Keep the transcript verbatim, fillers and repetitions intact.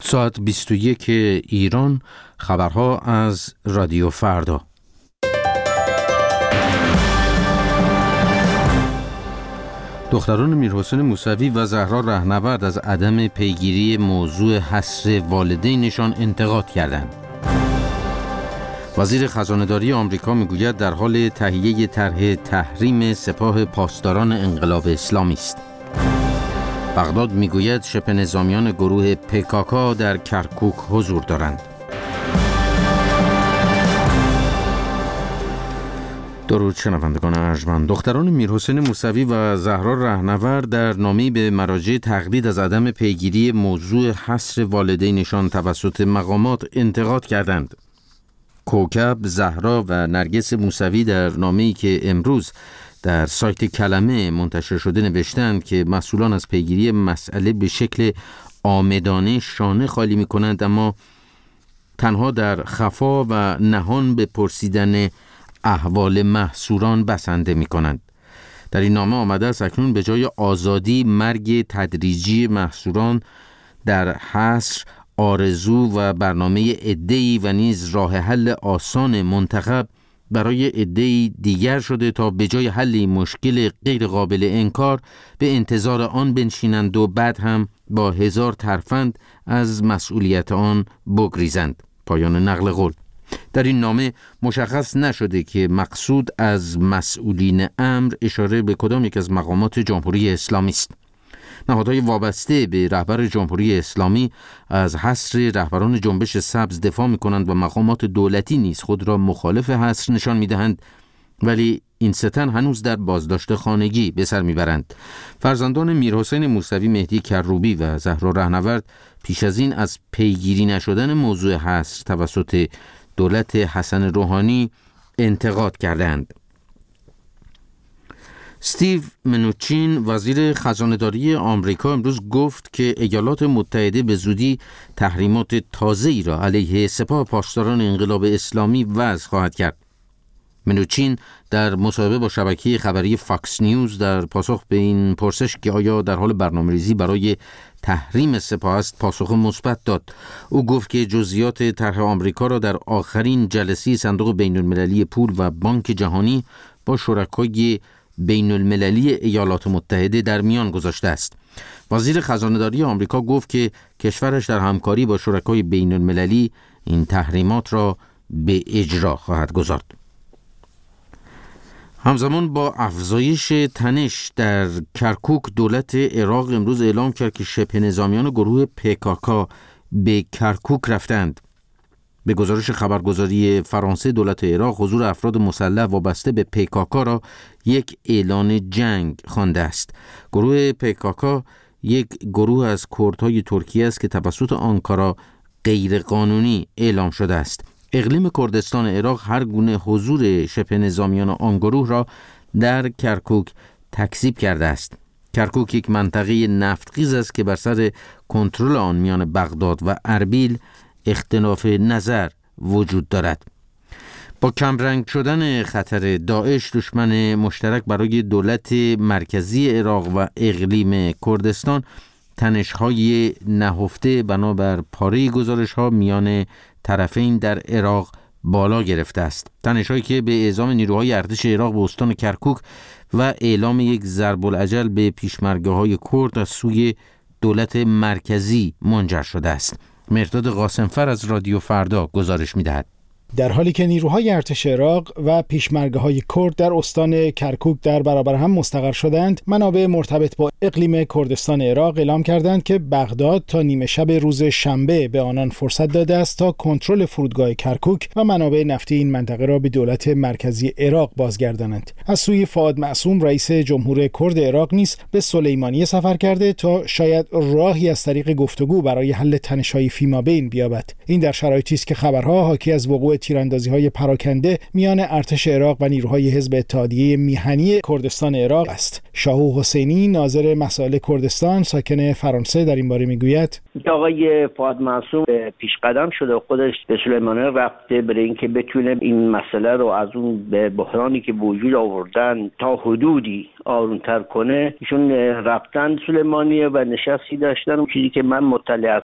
ساعت بیست و یک ایران، خبرها از رادیو فردا. دختران میرحسین موسوی و زهرا رهنورد از عدم پیگیری موضوع حصر والدینشان انتقاد کردند. وزیر خزانه‌داری آمریکا میگوید در حال تهیه طرح تحریم سپاه پاسداران انقلاب اسلامی است. بغداد میگوید شبه نظامیان گروه پکاکا در کرکوک حضور دارند. درود شنوندگان ارجمند. دختران میرحسین موسوی و زهرا رهنورد در نامه‌ای به مراجع تقلید از عدم پیگیری موضوع حصر والدینشان توسط مقامات انتقاد کردند. کوکب، زهرا و نرگس موسوی در نامه‌ای که امروز در سایت کلمه منتشر شده نوشتند که مسئولان از پیگیری مسئله به شکل عامدانه شانه خالی می‌کنند، اما تنها در خفا و نهان به پرسیدن احوال محصوران بسنده می‌کنند. در این نامه آمده است اکنون به جای آزادی، مرگ تدریجی محصوران در حصر آرزو و برنامه عده‌ای و نیز راه حل آسان منتخب برای عده‌ای دیگر شده تا به جای حل مشکل غیر قابل انکار به انتظار آن بنشینند و بعد هم با هزار ترفند از مسئولیت آن بگریزند. پایان نقل قول. در این نامه مشخص نشده که مقصود از مسئولین امر اشاره به کدام یک از مقامات جمهوری اسلامی است. نهادهای وابسته به رهبر جمهوری اسلامی از حصر رهبران جنبش سبز دفاع می‌کنند و مقامات دولتی نیز خود را مخالف حصر نشان می‌دهند، ولی این سه تن هنوز در بازداشت خانگی به سر می‌برند. فرزندان میرحسین موسوی، مهدی کروبی و زهرا رهنورد پیش از این از پیگیری نشدن موضوع حصر توسط دولت حسن روحانی انتقاد کردند. استیو منوچین، وزیر خزانه‌داری آمریکا، امروز گفت که ایالات متحده به زودی تحریمات تازه‌ای را علیه سپاه پاسداران انقلاب اسلامی وضع خواهد کرد. منوچین در مصاحبه با شبکه خبری فاکس نیوز در پاسخ به این پرسش که آیا در حال برنامه‌ریزی برای تحریم سپاه است، پاسخ مثبت داد. او گفت که جزئیات طرح آمریکا را در آخرین جلسه صندوق بین‌المللی پول و بانک جهانی با شرکای بین المللی ایالات متحده در میان گذاشته است. وزیر خزانه‌داری آمریکا گفت که کشورش در همکاری با شرکای بین المللی این تحریمات را به اجرا خواهد گذارد. همزمان با افزایش تنش در کرکوک، دولت عراق امروز اعلام کرد که شبه نظامیان گروه پکاکا به کرکوک رفتند. به گزارش خبرگزاری فرانسه، دولت عراق حضور افراد مسلح وابسته به پیکاکا را یک اعلان جنگ خوانده است. گروه پیکاکا یک گروه از کردهای ترکیه است که توسط آنکارا غیرقانونی اعلام شده است. اقلیم کردستان عراق هر گونه حضور شبه نظامیان آن گروه را در کرکوک تکذیب کرده است. کرکوک یک منطقه نفتخیز است که بر سر کنترل آن میان بغداد و اربیل اختلاف نظر وجود دارد. با کمرنگ شدن خطر داعش، دشمن مشترک برای دولت مرکزی عراق و اقلیم کردستان، تنش‌های نهفته بنابر پاره گزارش‌ها میان طرفین در عراق بالا گرفته است. تنش‌هایی که به اعزام نیروهای ارتش عراق به استان کرکوک و اعلام یک ضرب الاجل به پیشمرگه‌های کرد از سوی دولت مرکزی منجر شده است. مرداد قاسمفر از رادیو فردا گزارش می‌دهد. در حالی که نیروهای ارتش عراق و پیشمرگه‌های کرد در استان کرکوک در برابر هم مستقر شدند، منابع مرتبط با اقلیم کردستان عراق اعلام کردند که بغداد تا نیمه شب روز شنبه به آنان فرصت داده است تا کنترل فرودگاه کرکوک و منابع نفتی این منطقه را به دولت مرکزی عراق بازگردانند. از سوی فؤاد معصوم، رئیس جمهور کرد عراق نیز به سلیمانیه سفر کرده تا شاید راهی از طریق گفتگو برای حل تنش‌های فیمابین بیابد. این در شرایطی است که خبرها حاکی از وقوع تیراندازی‌های پراکنده میان ارتش عراق و نیروهای حزب اتحادیه میهنی کردستان عراق است. شاهو حسینی، ناظر مسائل کردستان ساکن فرانسه، در این باره میگوید آقای فؤاد معصوم پیش قدم شده و خودش به سلیمانیه رفته برای اینکه بتونه این مسئله رو از اون به بحرانی که وجود آوردن تا حدودی آرومتر کنه. ایشون رفتن سلیمانیه و نشستی داشتن. اون چیزی که من مطلع